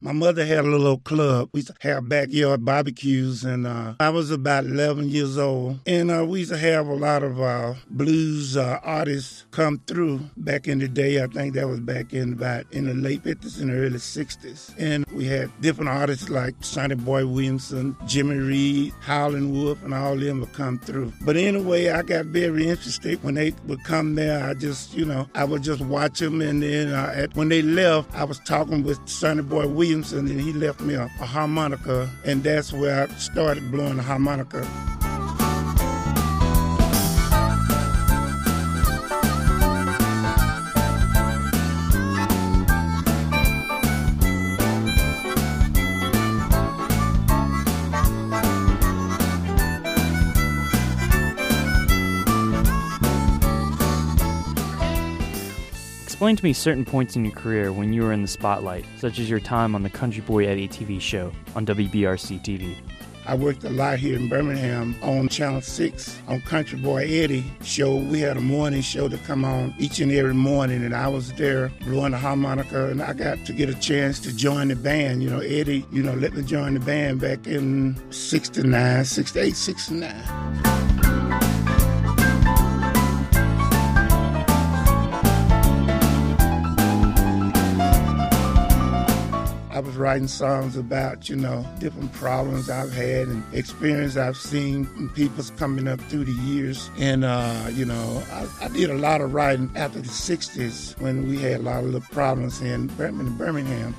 My mother had a little old club. We used to have backyard barbecues, and I was about 11 years old. And we used to have a lot of blues artists come through back in the day. I think that was back in the late 50s and early 60s. And we had different artists like Sonny Boy Williamson, Jimmy Reed, Howlin' Wolf, and all of them would come through. But anyway, I got very interested when they would come there. I would just watch them. And then when they left, I was talking with Sonny Boy Williamson, and he left me a harmonica, and that's where I started blowing the harmonica. Explain to me certain points in your career when you were in the spotlight, such as your time on the Country Boy Eddie TV show on WBRC TV. I worked a lot here in Birmingham on Channel 6 on Country Boy Eddie show. We had a morning show to come on each and every morning, and I was there blowing the harmonica, and I got to get a chance to join the band. Eddie, let me join the band back in 69, 68, 69. I was writing songs about, different problems I've had and experience I've seen from people coming up through the years. And, I did a lot of writing after the 60s when we had a lot of the problems in Birmingham.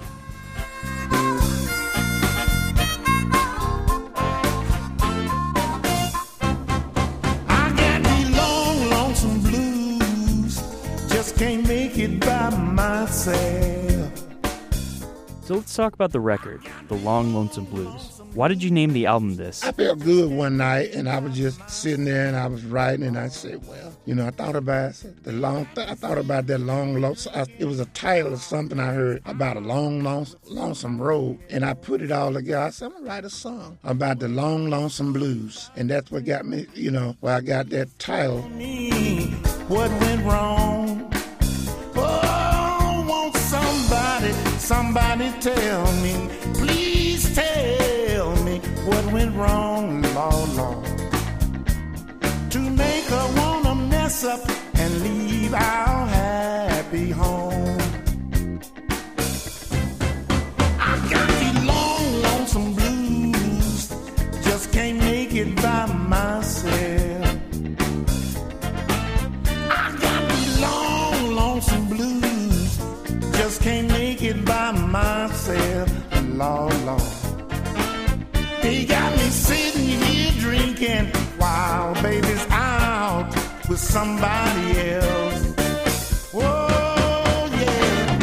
I got these long, lonesome blues, just can't make it by myself. So let's talk about the record, The Long Lonesome Blues. Why did you name the album this? I felt good one night, and I was just sitting there, and I was writing, and I said, I thought about that long, lonesome. It was a title of something I heard about a long, lonesome road, and I put it all together. I said, I'm going to write a song about the long, lonesome blues, and that's what got me, where I got that title. What went wrong? Somebody tell me, please tell me what went wrong, Lord, to make her wanna mess up and leave our happy home. I got these long, lonesome blues, just can't make it by myself. I got these long, lonesome blues, just can't make it by myself, Lord. They got me sitting here drinking while baby's out with somebody else. Oh, yeah.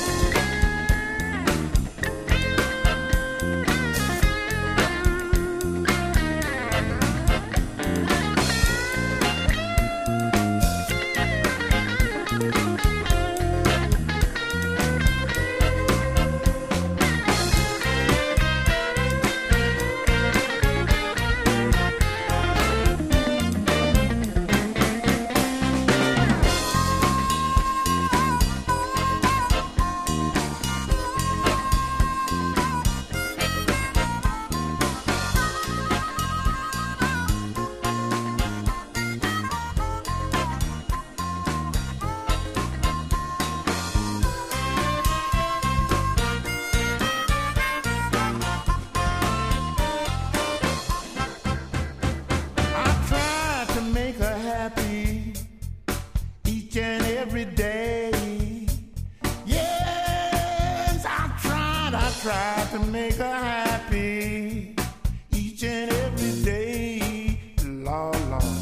Try to make her happy each and every day, Lord.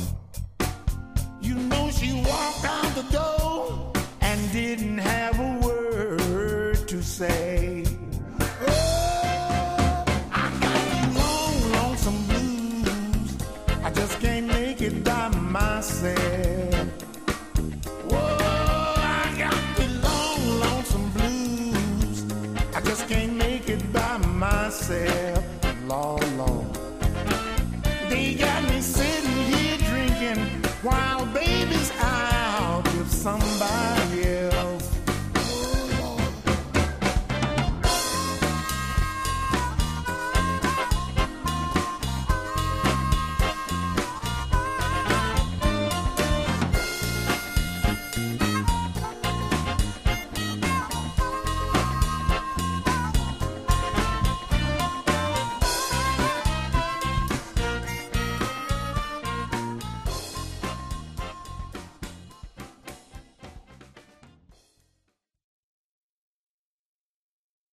She walked out the door and didn't have a word to say. Oh, I got these long, lonesome blues, I just can't make it by myself. Whoa, I got these long, lonesome blues, I just can't make it by myself, Lord. They got me sick.